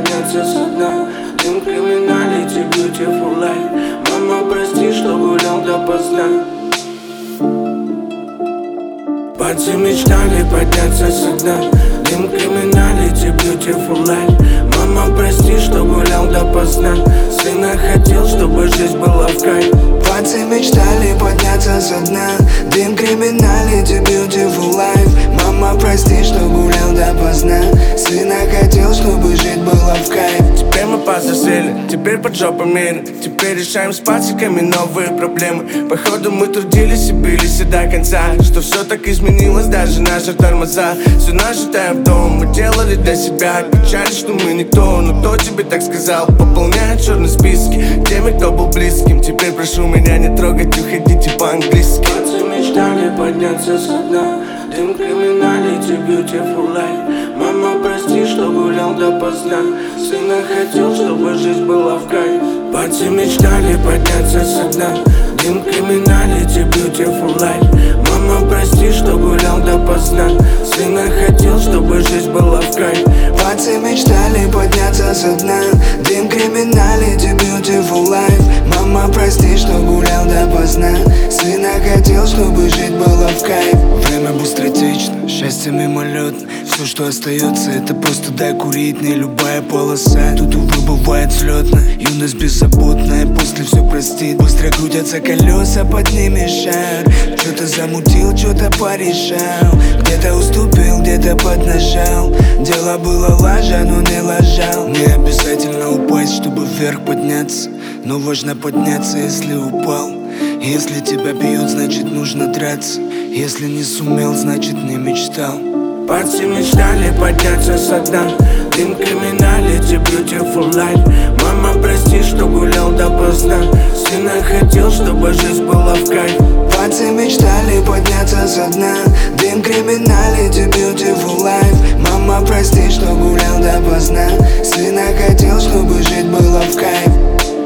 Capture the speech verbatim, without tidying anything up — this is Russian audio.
подняться со дна. Дым криминалити, beautiful life. Мама, прости, что гулял допоздна. Пальцы мечтали подняться со дна. Дым криминалити, beautiful life. Мама, прости, что гулял допоздна. Сына хотел, чтобы жизнь была в кайф. Пальцы мечтали подняться со дна. Дым криминалити, beautiful life. Мама, прости, что гулял допоздна. Сына хотел, чтобы жить было в кайф. Теперь мы повзрослели, теперь под жопой меры. Теперь решаем с пальчиками новые проблемы. Походу мы трудились и бились и до конца. Что все так изменилось, даже наши тормоза. Все наше тайм в дом мы делали для себя. Печаль, что мы никто, но кто тебе так сказал? Пополняют черные списки теми, кто был близким. Теперь прошу меня не трогать, уходите по-английски. Пальцы мечтали подняться со дна. Дым криминалити, beautiful life. Мама, прости, что гулял допоздна. Сына хотел, чтобы жизнь была в кайф. Пальцы мечтали подняться со дна. Дым криминалити, beautiful life. Мама, прости, что гулял допоздна. Сына хотел, чтобы жизнь была в кайф. Пальцы мечтали подняться со дна. Дым криминалити, beautiful life. Мама, прости, что гулял допоздна. Сына хотел, чтобы жить было в кайф. Время быстротечно, счастье мимолетно. Все, что остается, это просто дай курить. Не любая полоса, тут, увы, бывает взлетно. Юность беззаботная, после все простит. Быстро крутятся колеса, под ними шар. Что-то замутил, что-то порешал. Где-то уступил, где-то поднажал. Дело было лажа, но не лажал. Не обязательно упасть, чтобы вверх подняться. Но важно подняться, если упал. Если тебя бьют, значит нужно драться. Если не сумел, значит не мечтал. Пальцы мечтали подняться со дна. Дым криминалити, beautiful life. Мама, прости, что гулял допоздна. Сына хотел, чтобы жизнь была в кайф. Пальцы мечтали подняться со дна. Дым криминалити, beautiful life. Мама, прости, что гулял допоздна. Сына хотел, чтобы жить было в кайф.